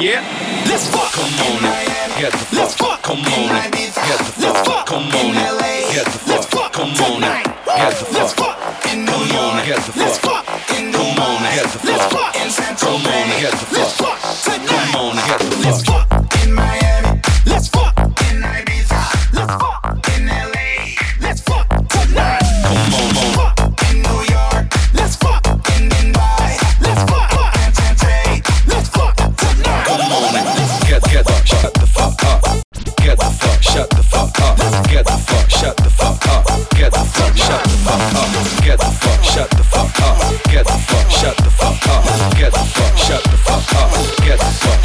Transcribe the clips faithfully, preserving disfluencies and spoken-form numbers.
Yeah, let's fuck. Come on and get the fuck. Come on and get the fuck. Come on and get the fuck. Come on and get the fuck. Come on and get the fuck. Come on and get the fuck. Come on and get the fuck. Come on and get the fuck. In Miami, let's fuck. In Ibiza, let's fuck. In L A, let's fuck tonight. Come on, fuck. In New York, let's fuck. In Dubai, let's fuck. Let's fuck tonight. Come on and get get the shut the fuck up. Get the fuck shut the fuck up. Get the fuck shut the fuck up. Get the fuck shut the fuck up. Get the fuck shut the fuck up. Get the fuck shut the fuck up. Get the fuck shut the fuck up. Get the fuck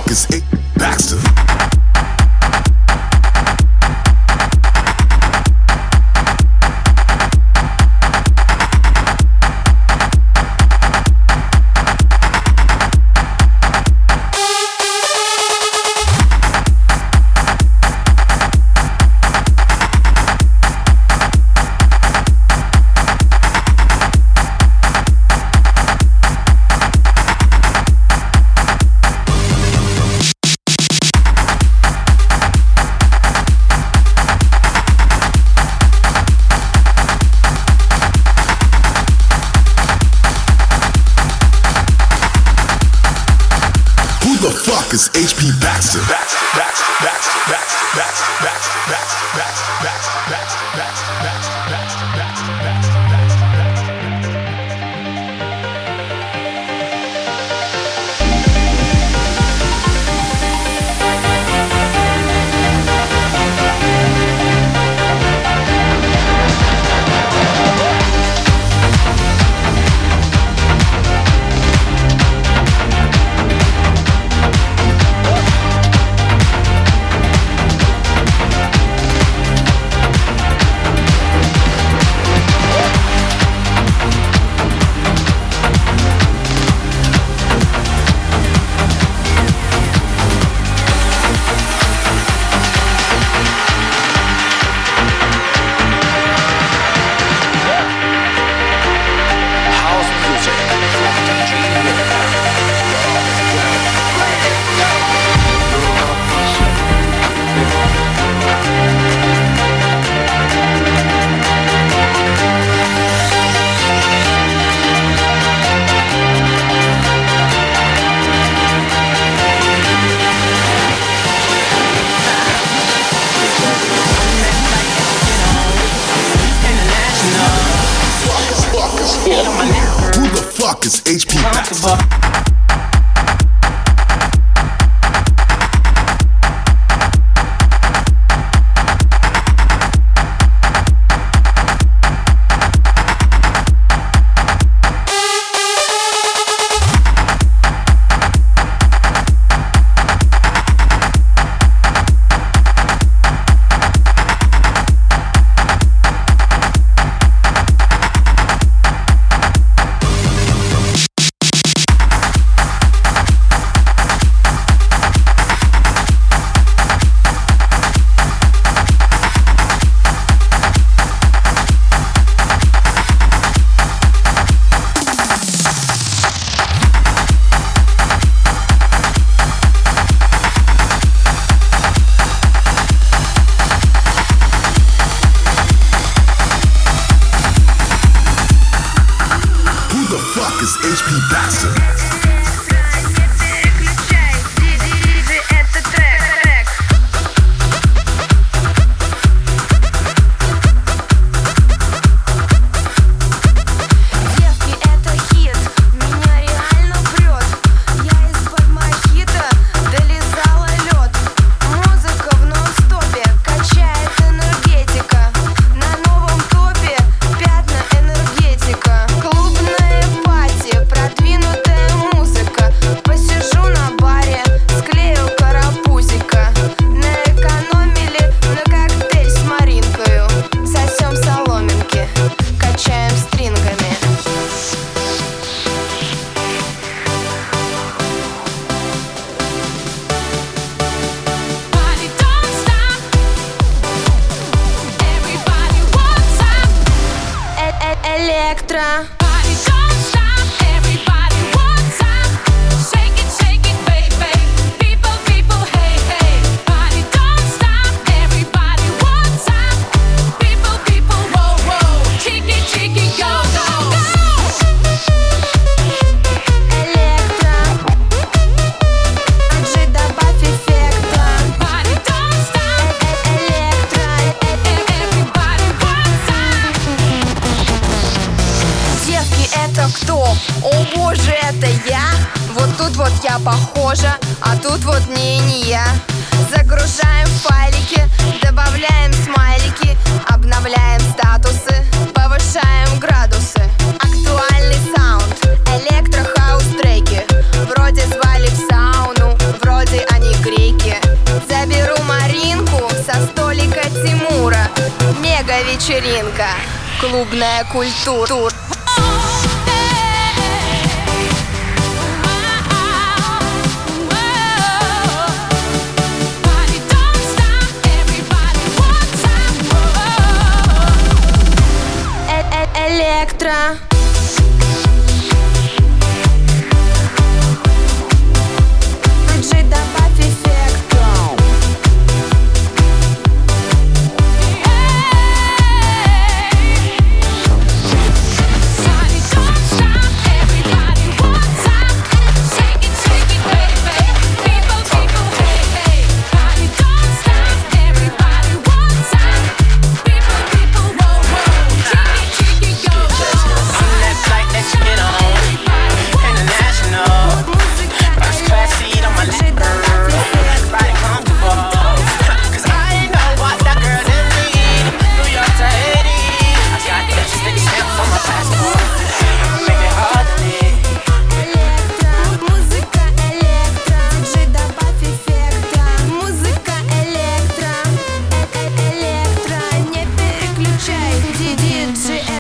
fuck is H P Baxter? Who the fuck is H P Baxter? Baxter, Baxter, Baxter, Baxter, Baxter, Baxter, Baxter, Baxter, Baxter, Baxter, Baxter, Baxter, Baxter, Who the fuck is H P Baxter? Who the fuck is H P Baxter? Электро. Кто? О боже, это я? Вот тут вот я похожа, а тут вот не, не я. Загружаем файлики, добавляем смайлики, обновляем статусы, повышаем градусы. Актуальный саунд, электро-хаус треки. Вроде звали в сауну, вроде вечеринка, клубная культура. Электро.